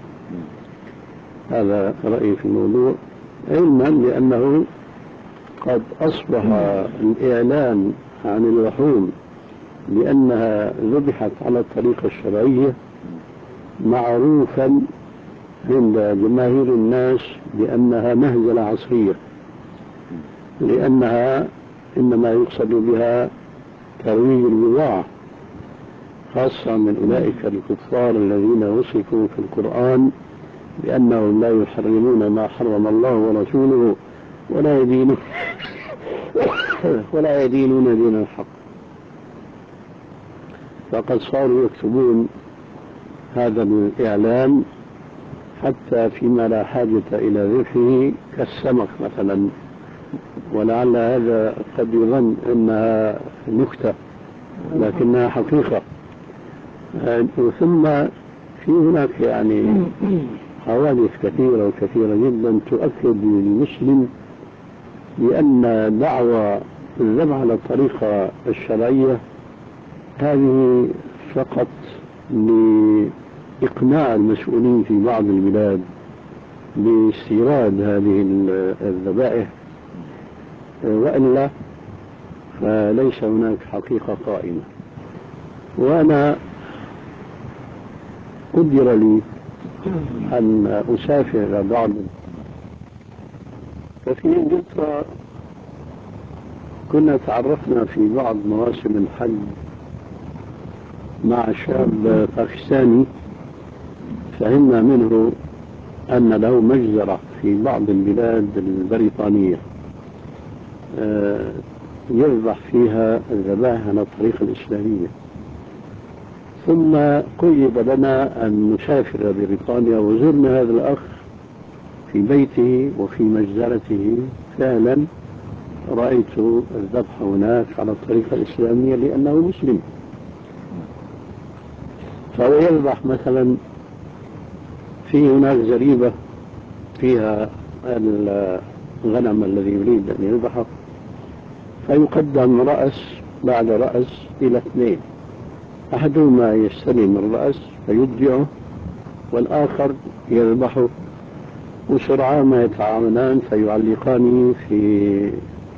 هذا رأيي في الموضوع، علما بأنه قد أصبح الإعلان عن اللحوم لأنها ذبحت على الطريقة الشرعية معروفا عند جماهير الناس بأنها مهزلة عصرية، لأنها إنما يقصد بها ترويج البضاعة، خاصة من أولئك الكفار الذين وصفوا في القرآن بأنهم لا يحرمون ما حرم الله ورسوله ولا يدينون ولا يدينون دين الحق. فقد صاروا يكتبون هذا الإعلان حتى فيما لا حاجة إلى ذبحه كالسمك مثلا، ولعل هذا قد يظن أنها نكتة لكنها حقيقة. ثم في هناك يعني حوادث كثيرة وكثيرة جدا تؤكد للمسلم بأن دعوى الذبح على الطريقة الشرعية هذه فقط لإقناع المسؤولين في بعض البلاد باستيراد هذه الذبائح، وإلا فليس هناك حقيقة قائمة. وأنا قدر لي أن أسافر إلى بعض، ففي إنجلترا كنا تعرفنا في بعض مواسم الحج مع شاب باكستاني فهمنا منه أن له مجزرة في بعض البلاد البريطانية يذبح فيها الذبائح على الطريقة الإسلامية. ثم قيد لنا أن نسافر بريطانيا، وزرنا هذا الأخ في بيته وفي مجزرته. فعلا رأيت الذبح هناك على الطريقة الإسلامية لأنه مسلم. فهو يذبح مثلا في هناك زريبة فيها الغنم الذي يريد أن يذبحه، فيقدم رأس بعد رأس إلى اثنين، أحدهما يستلم الرأس فيضجعه والآخر يذبحه، وسرعان ما يتعاونان فيعلقانه في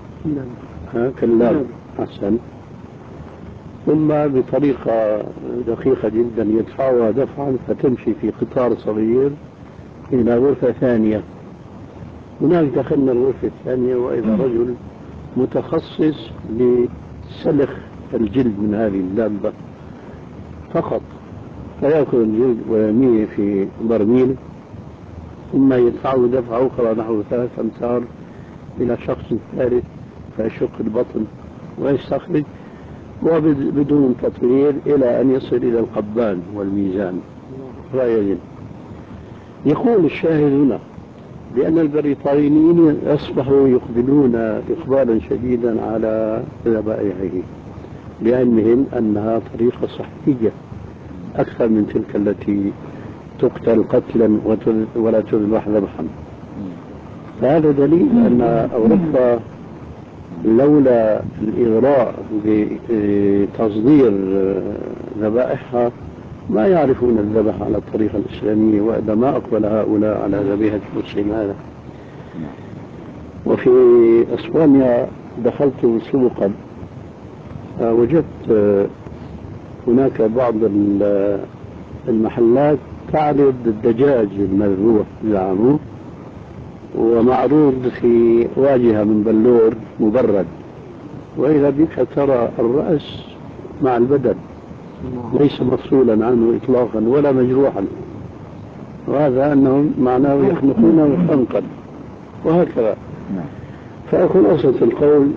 كلاب حسن، ثم بطريقة دقيقة جدا يدفعها دفعا فتمشي في قطار صغير إلى غرفة ثانية. هناك دخلنا الغرفة الثانية وإذا رجل متخصص لسلخ الجلد من هذه الدابة فقط، فيأخذ الجلد ويرميه في برميل ثم يدفعه دفعة أخرى نحو ثلاث أمتار إلى شخص ثالث فيشق البطن ويستخرج، وبدون تطوير إلى أن يصل إلى القبان والميزان. رأي يقول الشاهد هنا بأن البريطانيين أصبحوا يقبلون إقبالا شديدا على ذبائحه لعلمهم أنها طريقة صحية أكثر من تلك التي تقتل قتلا ولا تذبح ذبحا. فهذا دليل أن أوروبا لولا الإغراء بتصدير ذبائحها ما يعرفون الذبح على الطريقة الإسلامية، وإذا ما أقبل هؤلاء على ذبيحة المسلم هذا. وفي إسبانيا دخلت سوقا وجدت هناك بعض المحلات تعرض الدجاج المذبوح زعموه ومعروض في واجهة من بلور مبرد، وإذا بك ترى الرأس مع البدن ليس مفصولا عنه إطلاقا ولا مجروحا، وهذا أنهم معناه يخنقونه خنقا وهكذا. فخلاصة القول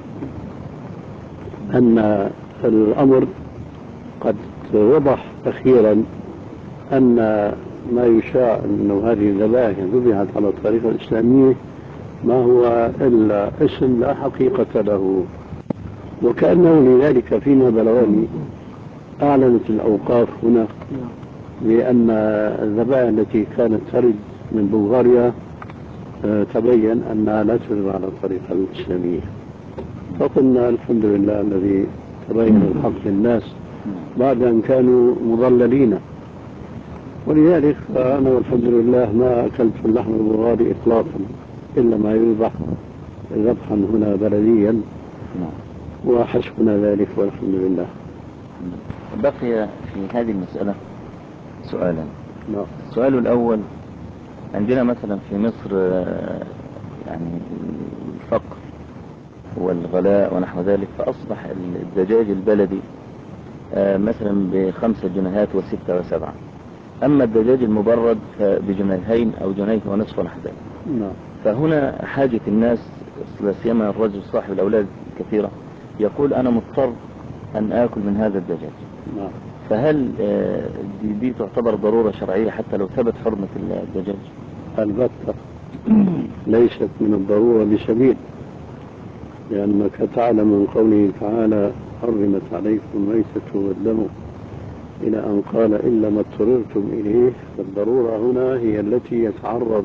أن الأمر قد وضح أخيرا أن ما يشاع أنه هذه الذبائح ذبحت على الطريقة الإسلامية ما هو إلا اسم لا حقيقة له. وكأنه لذلك فيما بلغني أعلنت الأوقاف هنا بأن الذبائح التي كانت ترد من بلغاريا تبين أنها لا تذبح على الطريقة الإسلامية. فقلنا الحمد لله الذي تبين الحق للناس بعد أن كانوا مضللين. ولذلك فأنا والحمد لله ما أكلت اللحم البغالي إطلاقا إلا ما يذبح ذبحا هنا بلديا، وحسبنا ذلك والحمد لله. بقي في هذه المسألة سؤالا. نعم. السؤال الأول، عندنا مثلا في مصر يعني الفقر والغلاء ونحو ذلك، فأصبح الدجاج البلدي مثلا بخمسة جنيهات وستة وسبعة، أما الدجاج المبرد فبجنيهين أو جنيه ونصف ونحو ذلك. نعم. فهنا حاجة الناس لا سيما الرجل صاحب الأولاد الكثيرة يقول أنا مضطر أن آكل من هذا الدجاج. نعم. فهل دي, دي تعتبر ضرورة شرعية حتى لو ثبت حرمة الدجاج؟ البتة ليست من الضرورة بسبيل، لأنك تعلم من قوله تعالى حرمت عليكم الميتة والدم إلى أن قال إلا ما اضطررتم إليه. فالضرورة هنا هي التي يتعرض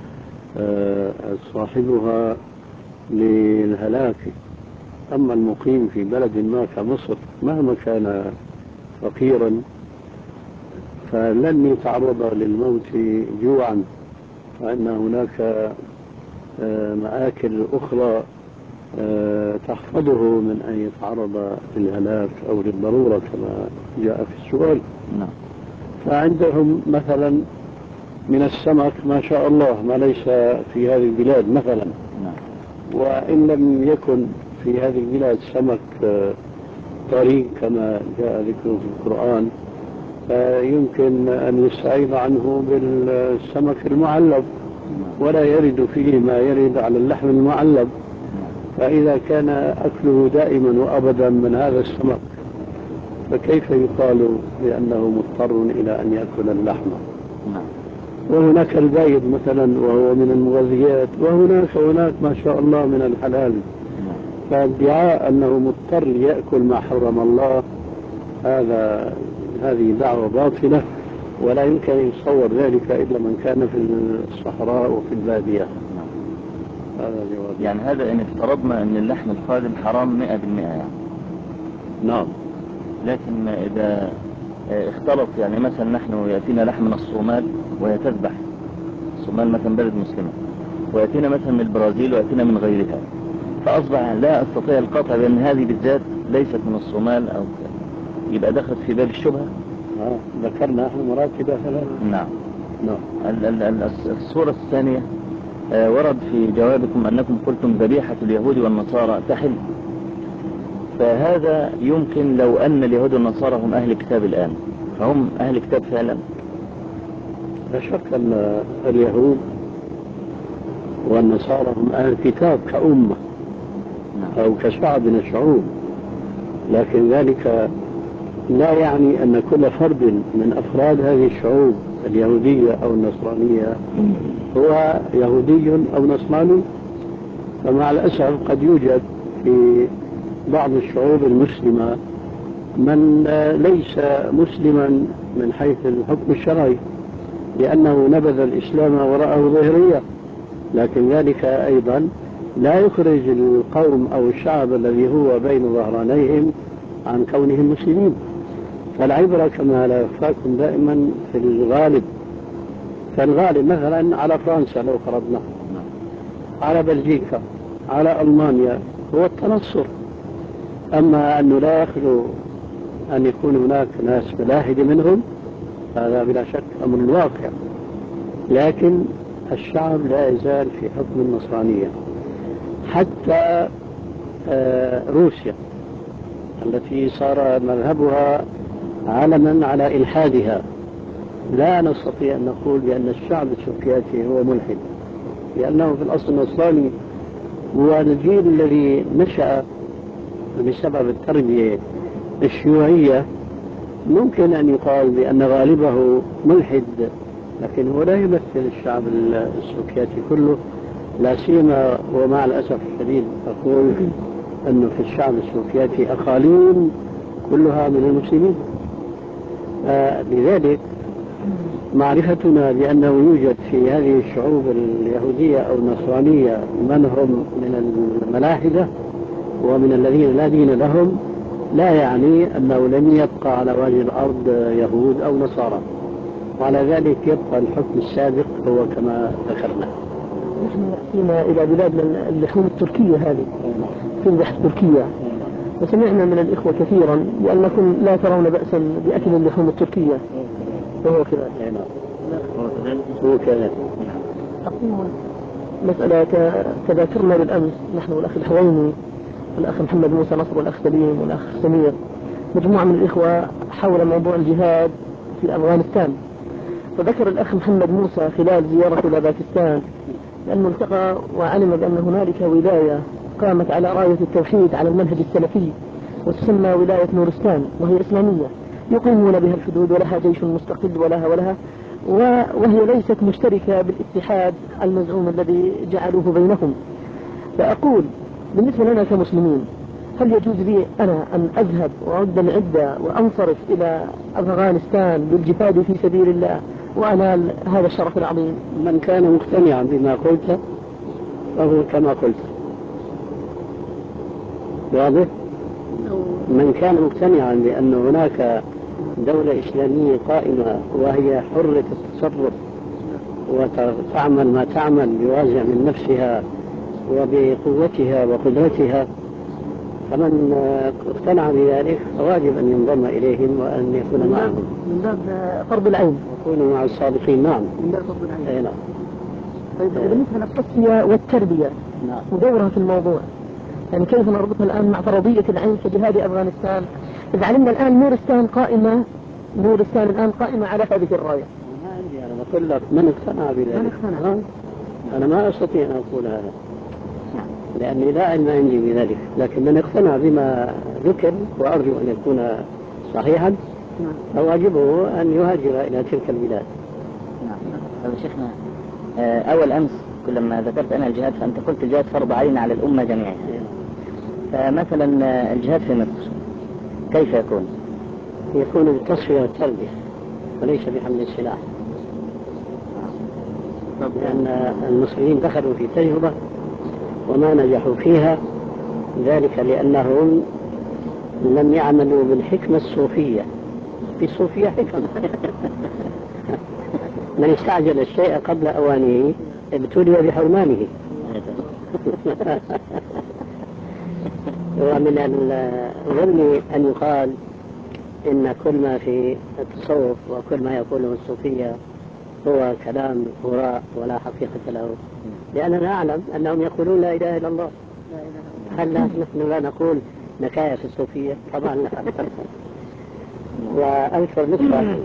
صاحبها للهلاك. أما المقيم في بلد ما كمصر مهما كان فقيرا فلن يتعرض للموت جوعا، فإن هناك مآكل أخرى تحفظه من أن يتعرض للهلاك أو للضرورة كما جاء في السؤال. نعم. فعندهم مثلا من السمك ما شاء الله ما ليس في هذه البلاد مثلا. نعم. وإن لم يكن في هذه البلاد سمك طري كما جاء ذكره في القرآن، فيمكن أن يستعيض عنه بالسمك المعلب، ولا يرد فيه ما يرد على اللحم المعلب. فإذا كان أكله دائما وأبدا من هذا السمك فكيف يقال بأنه مضطر إلى أن يأكل اللحم؟ وهناك البيض مثلا وهو من المغذيات، وهناك هناك ما شاء الله من الحلال. فادعاء أنه مضطر يأكل ما حرم الله هذا هذه دعوة باطلة، ولا يمكن أن يتصور ذلك إلا من كان في الصحراء وفي البادية. هذا جواب. يعني هذا إن افترضنا أن اللحم القادم حرام مئة بالمئة يعني. نعم. لكن إذا اختلط يعني مثلا نحن يأتينا لحم من الصومال وهي تذبح، الصومال مثلا بلد مسلمة، ويأتينا مثلا من البرازيل ويأتينا من غيرها، فأصبح لا أستطيع القطع بأن هذه بالذات ليست من الصومال أو يبقى دخلت في باب الشبهة. آه. ذكرنا نحن مراتب ثلاثة. نعم. نعم. الصورة الثانية آه ورد في جوابكم أنكم قلتم ذبيحة اليهود والنصارى تحل، فهذا يمكن لو أن اليهود والنصارى هم أهل كتاب الآن، فهم أهل كتاب فعلا. لا شك أن اليهود والنصارى هم أهل كتاب كأمة أو كشعب من الشعوب، لكن ذلك لا يعني أن كل فرد من أفراد هذه الشعوب اليهودية أو النصرانية هو يهودي أو نصراني. فمع الأسف قد يوجد في بعض الشعوب المسلمة من ليس مسلما من حيث الحكم الشرعي لأنه نبذ الإسلام وراءه ظهرية، لكن ذلك أيضا لا يخرج القوم أو الشعب الذي هو بين ظهرانيهم عن كونهم مسلمين. فالعبرة كما لا يخفاكم دائما في الغالب، فالغالب مثلا على فرنسا لو فرضنا، على بلجيكا، على ألمانيا هو التنصر. أما أنه لا يخلو أن يكون هناك ناس ملاحدة منهم هذا بلا شك أمر واقع، لكن الشعب لا يزال في حكم النصرانية. حتى روسيا التي صار مذهبها علما على إلحادها لا نستطيع أن نقول بأن الشعب السوفيتي هو ملحد، لأنه في الأصل نصراني، والجيل الذي نشأ بسبب التربية الشيوعية ممكن أن يقال بأن غالبه ملحد، لكن هو لا يمثل الشعب السوفيتي كله، لا سيما ومع الأسف الشديد أقول أنه في الشعب السوفيتي أقاليم كلها من المسلمين. لذلك معرفتنا بأنه يوجد في هذه الشعوب اليهودية أو النصرانية من هم من الملاحدة ومن الذين لا دين لهم لا يعني أنه لن يبقى على وجه الأرض يهود أو نصارى، وعلى ذلك يبقى الحكم السابق هو كما ذكرنا. نحن يأتينا إلى بلادنا اللحوم التركية هذه، تذبح تركيا، وسمعنا من الإخوة كثيرا بأنكم لا ترون بأسا بأكل اللحوم التركية، وهو كذلك. هو كذلك. أقول مسألة تذاكرنا بالأمس نحن والأخ الحويني والأخ محمد موسى نصر والأخ سليم والأخ سمير، مجموعة من الإخوة حول موضوع الجهاد في أفغانستان. فذكر الأخ محمد موسى خلال زيارته إلى باكستان لأنه التقى وعلم بأن هنالك ولاية قامت على راية التوحيد على المنهج السلفي وتسمى ولاية نورستان، وهي إسلامية يقيمون بها الحدود ولها جيش مستقل ولها ولها وهي ليست مشتركة بالاتحاد المزعوم الذي جعلوه بينهم. فأقول بالنسبة لنا كمسلمين هل يجوز لي أنا أن أذهب وأعد العدة وأنصرف إلى أفغانستان للجهاد في سبيل الله وأنال هذا الشرف العظيم؟ من كان مقتنعا بما قلت فهو كما قلت، واضح؟ من كان مقتنعا بأن هناك دولة إسلامية قائمة وهي حرة التصرف وتعمل ما تعمل بوازع من نفسها وبقوتها وقدرتها، فمن اقتنع بذلك فواجب أن ينضم إليهم وأن يكون معهم من باب فرض العين، يكونوا مع الصادقين. نعم، من باب فرض العين. أي نعم. طيب بالنسبة للتصفية والتربية ودورها في الموضوع، يعني كيف نربطها الآن مع فرضية العين في جهاد أفغانستان؟ إذا علمنا الآن نورستان قائمة نورستان الآن قائمة على هذه الراية. ما عندي، أنا بقول لك من اقتنع بذلك. من اقتنع؟ أنا ما أستطيع أن أقول هذا لأني لا علم عندي بذلك، لكن من اقتنع بما ذكر وأرجو أن يكون صحيحا فواجبه أن يهاجر إلى تلك البلاد. نعم. طيب شيخنا، أول أمس لما ذكرت أنا الجهاد فأنت قلت الجهاد فرض علينا على الأمة جميعا، فمثلا الجهاد في مصر كيف يكون؟ يكون بالتصفية والتربية وليس بحمل السلاح، لأن المصريين دخلوا في تجربة وما نجحوا فيها، ذلك لأنهم لم يعملوا بالحكمة الصوفية. في الصوفية حكمة من استعجل الشيء قبل أوانه ابتلي بحرمانه. ومن الظلم أن يقال إن كل ما في التصوف وكل ما يقوله الصوفية هو كلام هراء ولا حقيقة له، لأننا نعلم أنهم يقولون لا إله إلا الله. هل نحن لا نقول نكاية في الصوفية؟ طبعا لا. وأذكر نقطة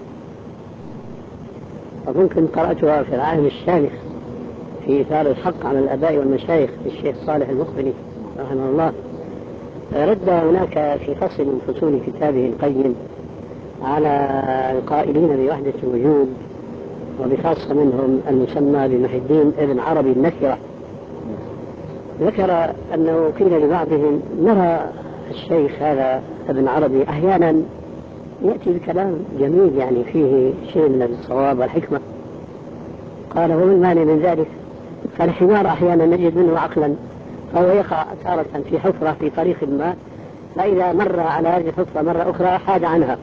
وممكن قرأتها في العالم الشامخ في إثار الحق على الآباء والمشايخ للشيخ صالح المقبلي رحمه الله. رد هناك في فصل من فصول كتابه القيم على القائلين بوحدة الوجود، وبخاصة منهم المسمى بمحي الدين ابن عربي النكرة. ذكر أنه قيل لبعضهم نرى الشيخ هذا ابن عربي أحيانا يأتي بكلام جميل يعني فيه شيء من الصواب والحكمة. قال وما المانع من ذلك؟ قال الحمار أحيانا نجد منه عقلا، فهو يقع تارة في حفرة في طريق ما، فإذا مر على هذه الحفرة مرة أخرى حاد عنها.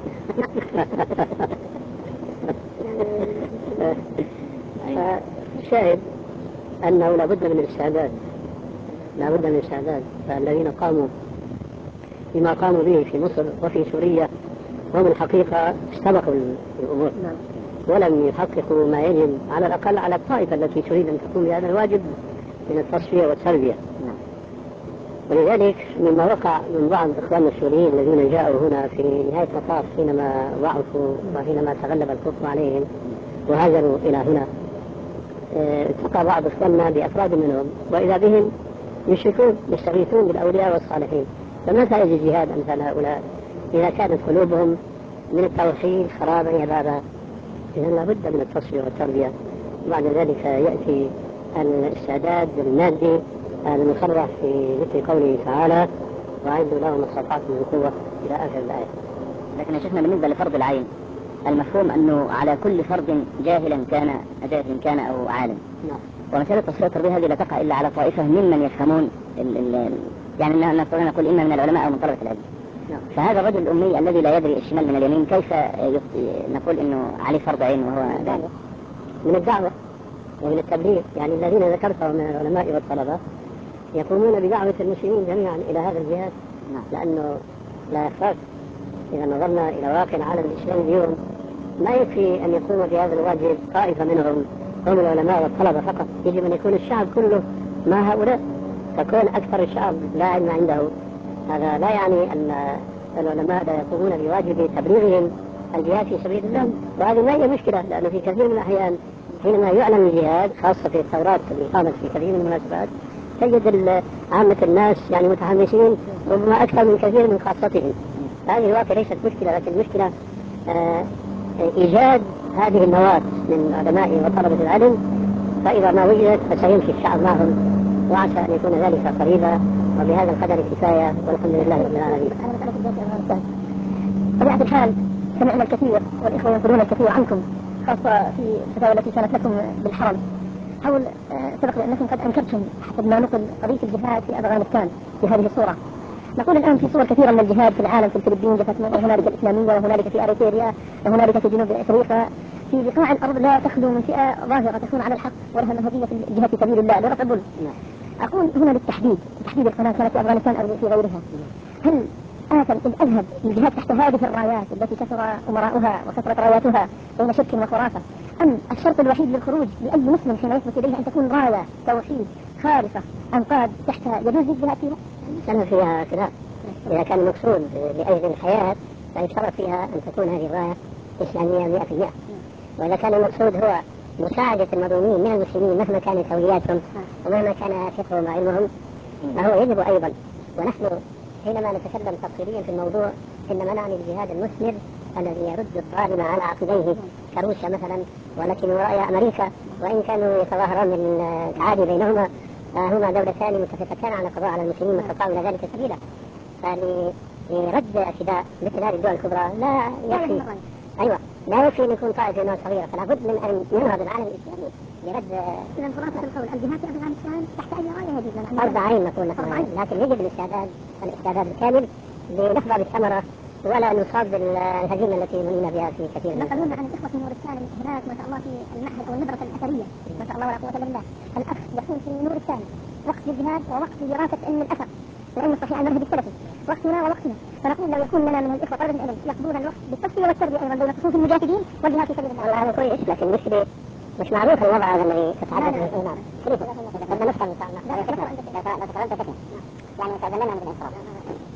فشاهد أنه لابد من الاستعداد، لابد من الاستعداد. فالذين قاموا بما قاموا به في مصر وفي سوريا هم الحقيقة استبقوا الأمور ولم يحققوا ما يجب على الأقل على الطائفة التي تريد أن تقوم بهذا الواجب من التصفية والتربية. ولذلك مما وقع من بعض إخواننا السوريين الذين جاءوا هنا في نهاية المطاف حينما ضعفوا وحينما تغلب الكفر عليهم وهاجروا إلى هنا، التقى بعض إخواننا بأفراد منهم وإذا بهم يشركون يستغيثون بالأولياء والصالحين. فمتى يجي الجهاد أمثال هؤلاء إذا كانت قلوبهم من التوحيد خرابا يبابا؟ إذا لابد من التصفية والتربية. بعد ذلك يأتي الاستعداد المادي المصرح في مثل قوله تعالى وأعدوا لهم ما استطعتم من قوة إلى آخر الآية. لكن يا شيخنا بالنسبة لفرض العين المفهوم أنه على كل فرد جاهلا كان جاهل كان أو عالم. نعم. ومسألة التصفية والتربية هذه لا تقع إلا على طائفة ممن يفهمون ال ال يعني نستطيع نقول إما من العلماء أو من طلبة العلم. فهذا الرجل الأمي الذي لا يدري الشمال من اليمين كيف نقول إنه عليه فرض عين وهو من الدعوة ومن التبليغ؟ يعني الذين ذكرتهم من العلماء والطلبة يقومون بدعوة المسلمين جميعا إلى هذا الجهاد، لأنه لا يخفاك إذا نظرنا إلى واقع العالم الإسلامي اليوم ما يكفي أن يقوم بهذا الواجب طائفة منهم هم العلماء والطلبة فقط، يجب أن يكون الشعب كله مع هؤلاء، فكون أكثر الشعب لا علم عنده هذا لا يعني أن العلماء لا يقومون بواجب تبليغهم الجهاد في سبيل الله. وهذه ما هي مشكلة، لأنه في كثير من الأحيان حينما يعلن الجهاد خاصة في الثورات اللي قامت في كثير من المناسبات تجد عامة الناس يعني متحمسين ربما أكثر من كثير من خاصتهم. هذه الواقع ليست مشكلة، لكن المشكلة آه إيجاد هذه النواة من علماء وطلبة العلم، فإذا ما وجدت فسيمشي الشعب معهم، وعسى أن يكون ذلك قريبا. وبهذا القدر كفاية والحمد لله رب العالمين. بطبيعة الحال سمعنا الكثير والإخوة ينقلون الكثير عنكم خاصة في الفتاوى التي كانت لكم بالحرم حول سبق لأنكم قد أنكرتم حسب ما نقل قضية الجهاد في أفغانستان في هذه الصورة. نقول الآن في صور كثيرة من الجهاد في العالم، في الفلبين جهات، وهنالك الإسلامية، وهنالك في أريتريا، وهنالك في جنوب أفريقيا، في بقاع الأرض لا تخلو من فئة ظاهرة تكون على الحق ولها منهجية في الجهاد في سبيل الله لرفع الظلم. أقول هنا للتحديد، تحديد القناة كانت في أفغانستان أو في غيرها، هل آثم إذ أذهب الجهاد تحت هذه الرايات التي كثر أمراؤها وكثرت راياتها بين شرك وخرافة، أم الشرط الوحيد للخروج لأي مسلم حين يثبت إليه أن تكون راية توحيد خالصة أنقاذ تحتها يجوز الجهاد فيها؟ كان فيها خلاف. إذا كان المقصود لأجل الحياة فيشترط فيها أن تكون هذه الراية إسلامية مئة في المئة، وإذا كان المقصود هو مساعدة المظلومين من المسلمين مهما كانت هوياتهم ومهما كان فقههم وعلمهم فهو يجب أيضا. ونحن حينما نتكلم تفصيليا في الموضوع إنما نعني الجهاد المثمر الذي يرد الظالم على عقبيه كروسيا مثلا والتي من وراء أمريكا، وإن كانوا يتظاهرون من التعادي بينهما هما دولتان متفقتان على القضاء على المسلمين واستطاعوا إلى ذلك سبيلا. فلرد اعتداء مثل هذه الدول الكبرى لا يكفي، أيوة لا يكفي أن يكون طائفة ناس صغيرة، فلا بد من أن ينهض العالم الإسلامي لرد. إذا خلاصة القول الجهاد في أفغانستان تحت أي راية يجوز لنا؟ فرض عين نقول لكم، لكن يجب الاستعداد الاستعداد الكامل لنحظى بالثمرة ولا نصاب بالهزيمة التي منينا بها في كثير من نقلون عن الإخوة في نورستان هناك ما شاء الله في المعهد أو النبرة الأثرية ما شاء الله ولا قوة إلا بالله، الأخ يكون في نورستان وقت للجهاد ووقت لدراسة علم الأثر العلم الصحيح المنهج السلفي، وقتنا ووقتنا. فنقول لو يكون لنا من الإخوة طلبة العلم يقضون الوقت بالتصفية والتربية أيضا بين صفوف المجاهدين والجهاد في سبيل الله. والله هذا كويس، لكن مش مش معروف الوضع هذا الذي تتحدث عنه. نعم كيف؟ بدنا نفهم إن شاء الله. لا تكلمت كثير يعني تأذن لنا من الانصراف.